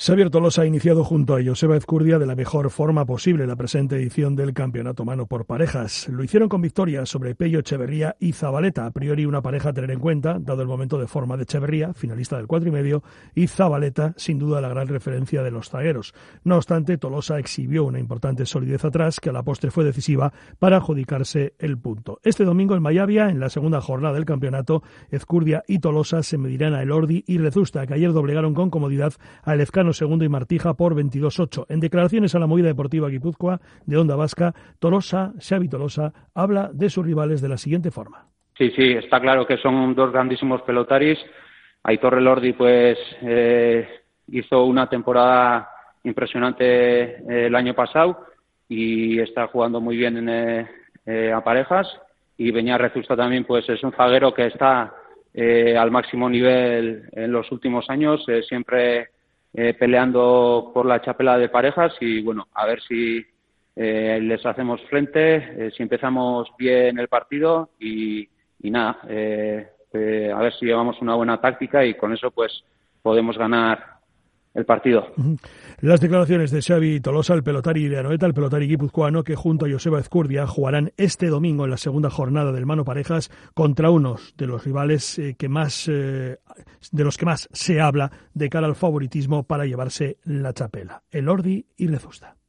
Xavier Tolosa ha iniciado junto a Joseba Ezcurdia de la mejor forma posible la presente edición del Campeonato Mano por Parejas. Lo hicieron con victorias sobre Pello Echeverría y Zabaleta, a priori una pareja a tener en cuenta, dado el momento de forma de Echeverría, finalista del 4,5, y Zabaleta, sin duda la gran referencia de los zagueros. No obstante, Tolosa exhibió una importante solidez atrás que a la postre fue decisiva para adjudicarse el punto. Este domingo en Mayavia, en la segunda jornada del campeonato, Ezcurdia y Tolosa se medirán a Elordi y Rezusta, que ayer doblegaron con comodidad a Elezcano segundo y Martija por 22-8. En declaraciones a la Movida Deportiva Guipúzcoa de Onda Vasca, Xavi Tolosa habla de sus rivales de la siguiente forma. Sí, está claro que son dos grandísimos pelotaris. Aitor Elordi hizo una temporada impresionante el año pasado y está jugando muy bien a parejas, y Beñat Rezusta también es un zaguero que está al máximo nivel en los últimos años, siempre peleando por la txapela de parejas, y bueno, a ver si les hacemos frente, si empezamos bien el partido y nada, a ver si llevamos una buena táctica y con eso podemos ganar el partido. Las declaraciones de Xavi Tolosa, el pelotari de Anoeta, el pelotari guipuzcoano, que junto a Joseba Ezcurdia jugarán este domingo en la segunda jornada del Mano Parejas contra unos de los rivales de los que más se habla de cara al favoritismo para llevarse la txapela, Elordi y Rezusta.